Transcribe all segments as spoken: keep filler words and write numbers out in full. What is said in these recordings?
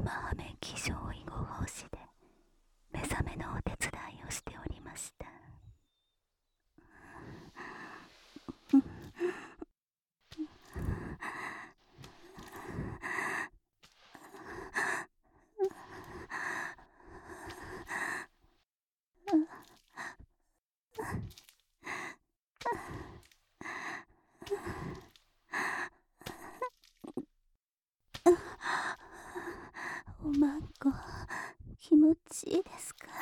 生ハメ気象囲碁法師で目覚めのお手伝いをしておりました。おまんこ気持ちいいですか？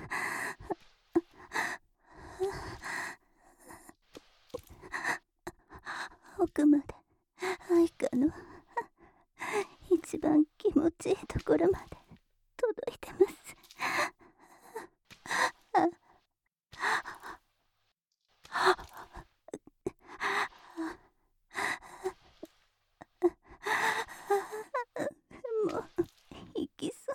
奥まで愛花の一番気持ちいいところまで届いてます。もう行きそう。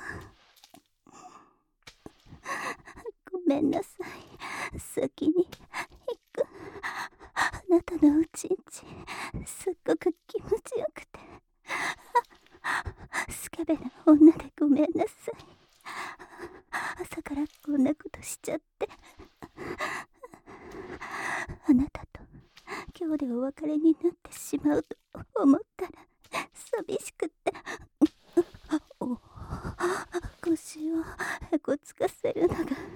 ごめんなさい、先に行く。あなたのおちんちすっごく気持ちよくて、スケベな女でごめんなさい。朝からこんなことしちゃって。あなたと今日でお別れになってしまうと思ったら寂しくて、お腰をへこつかせるのが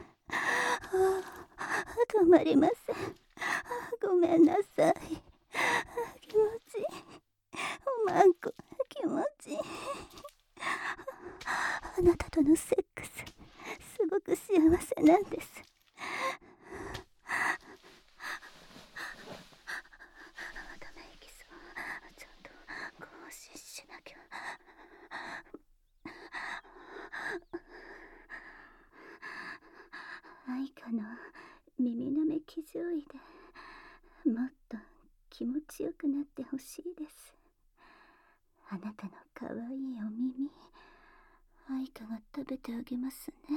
止まりません。ごめんなさい。気持ちいい。おまんこ気持ちいい。あなたとのセックスすごく幸せなんです。ダメ息そう。ちゃんと更新しなきゃ。愛花の耳なめ騎乗位でもっと気持ちよくなってほしいです。あなたのかわいいお耳、愛花が食べてあげますね。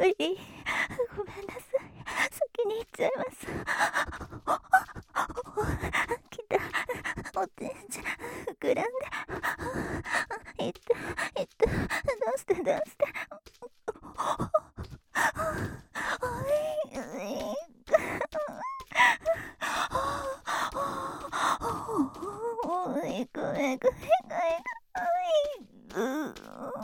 無理。ごめんなさい。先に行っちゃいます。来た。おてんちゃん、膨らんで。いって、いって、どうして、どうして。おい、ごめん、ごめん、ごめん、ごめん。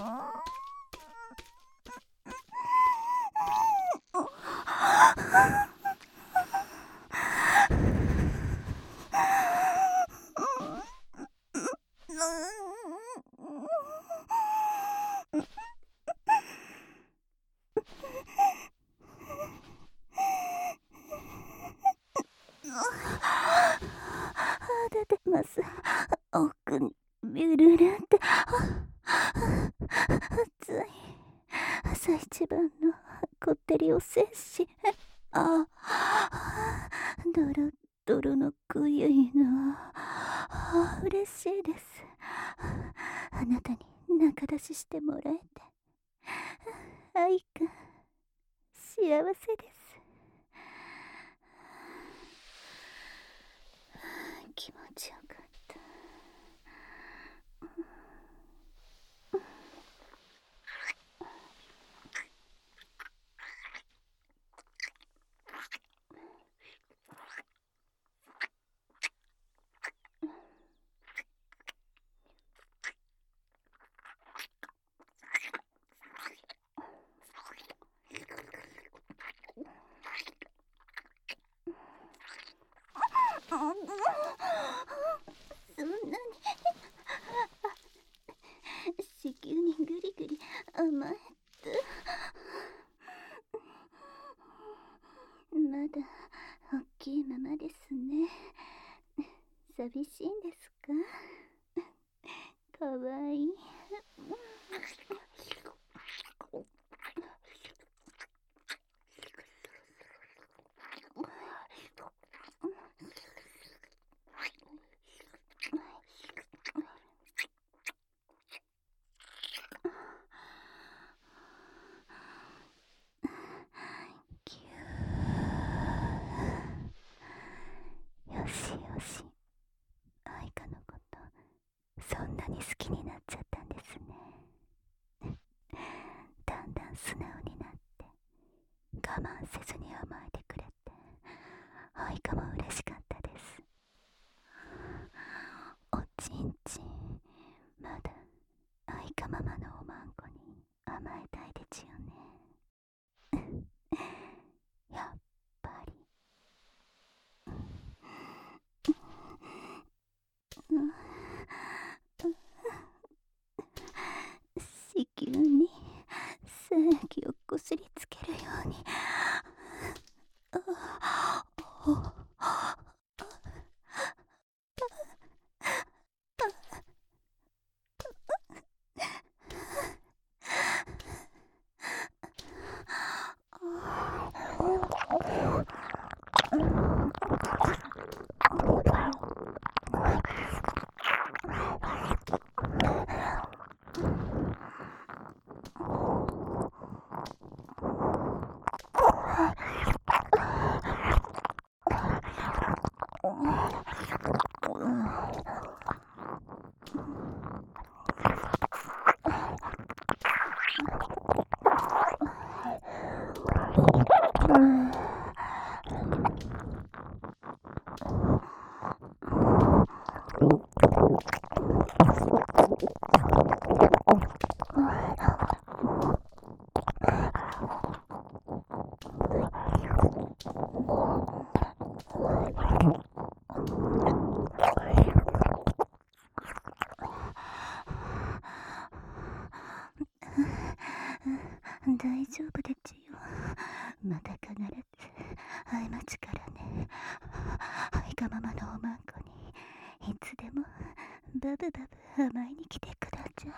出てます。奥にビュルルンって熱い朝一番のこってりおせっし。あドロドロの濃ゆいの嬉しいです。あなたに仲出ししてもらえて愛が幸せです。気持ちよかった。そんなに子宮にぐりぐり甘えてまだ大きいままですね。寂しいんですか？かわいい。よしよし、愛花のことそんなに好きになっちゃったんですね。だんだん素直になって我慢せずに甘えてくれて愛花も嬉しかったです。おちんちんまだ愛花ママのおまんこに甘えたいでちゅよね。やっぱり子宮に精液をこすりつけるように。大丈夫でちよ。また必ず会いまちからね。愛花ママのおまんこにいつでもバブバブ甘えに来てください。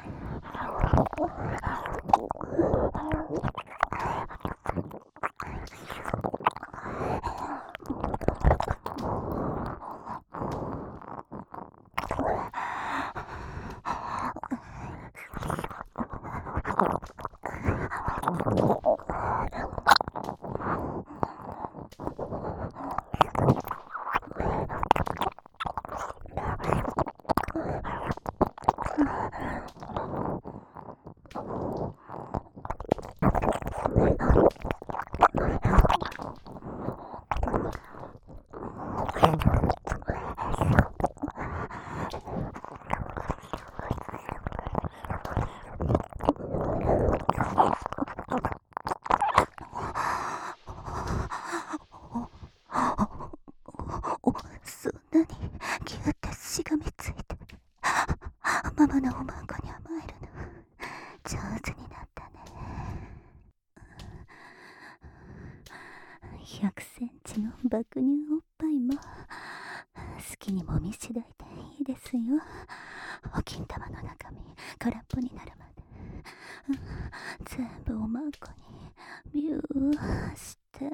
ひゃくセンチの爆乳おっぱいも好きにもみしだいていいですよ。お金玉の中身空っぽになるまで、うん、全部おまんこにビューして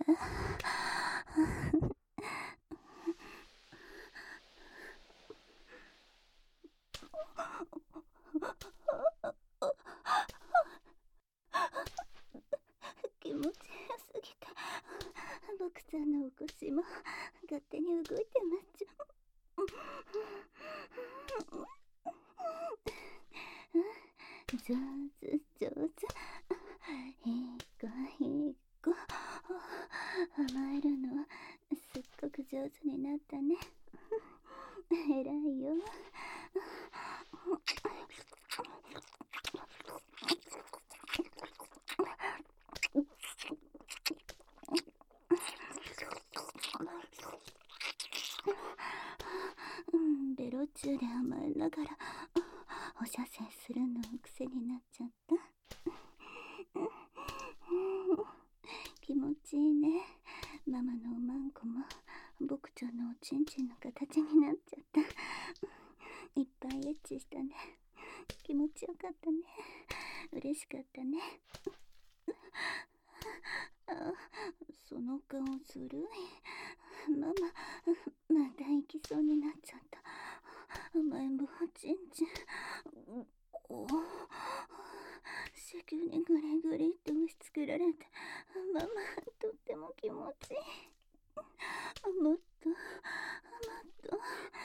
気持ちよすぎて僕ちゃんのお腰も勝手に動いてまっちゃう。上手上手、いい子いい子、甘えるのすっごく上手になったね。偉いよ。ベロ中で甘えながらおしゃせんするの癖になっちゃった。気持ちいいね。ママのおまんこも僕ちゃんのおちんちんの形になっちゃった。いっぱいエッチしたね。気持ちよかったね。嬉しかったね。あ、その顔ずるい。ママ、また行きそうになっちゃった。甘えん坊ちんちん。お、子宮にグリグリって押し付けられて、ママ、とっても気持ちいい。もっと、もっと。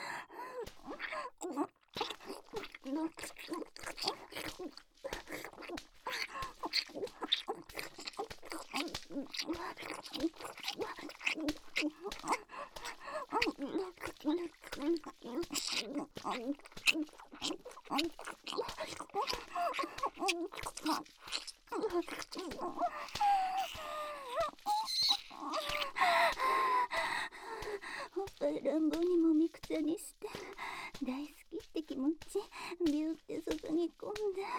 おっぱい乱暴にもみくちゃにして大好きって気持ちビューって外に込んで、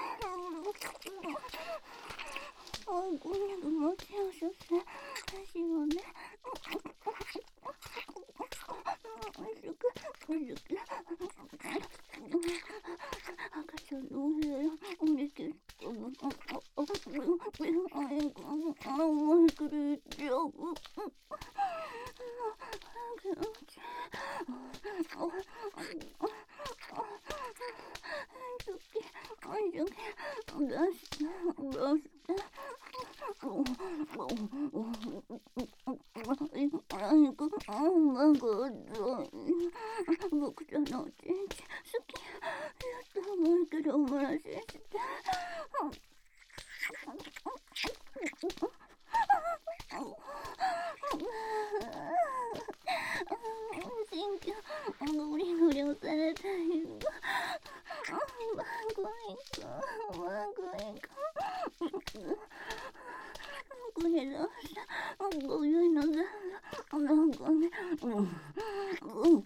あ、こんにゃくもちをさせ足をね、赤ちゃんの上を降りてあ、思いくれちゃう。僕ちゃんのおちんちん好き。やっと思いけどおもらしして。心境ゴリゴリ押されたり、マグリコマグリコこれどうしたこういうのだなんかね、うんうんうんうん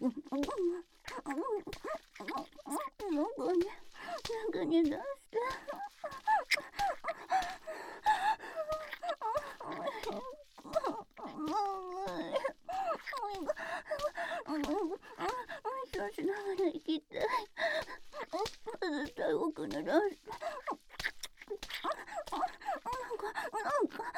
中に中に出してそうしながら行きたい。絶対奥に出してなんか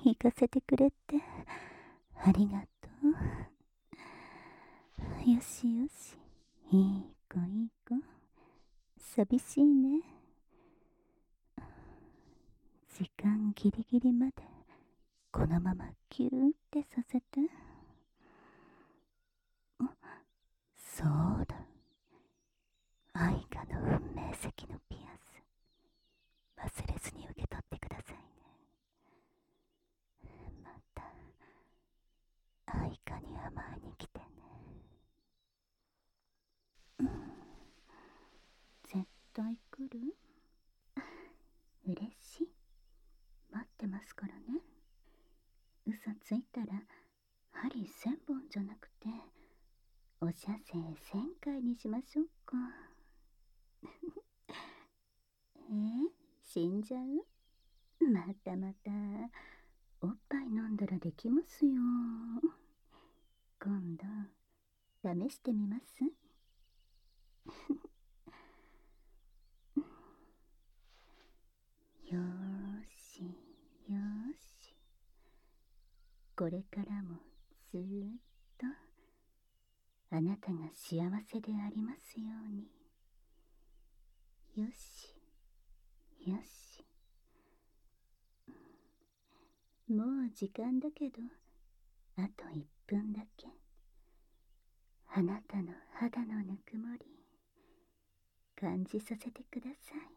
行かせてくれてありがとう。よしよし、いい子いい子。寂しいね。時間ギリギリまでこのままキューってさせて。そうだ、愛花の運命石のピアス、忘れずに受け取ってくださいね。また愛花に甘えに来てね。うん、絶対来る。嬉しい。待ってますからね。嘘ついたら針千本じゃなくてお射精千回にしましょうか。えー、死んじゃう？またまたおっぱい飲んだらできますよ。今度試してみます。よーしよーし、これからもずーっとあなたが幸せでありますように。よしよし、もう時間だけどあといっぷんだけあなたの肌のぬくもり感じさせてください。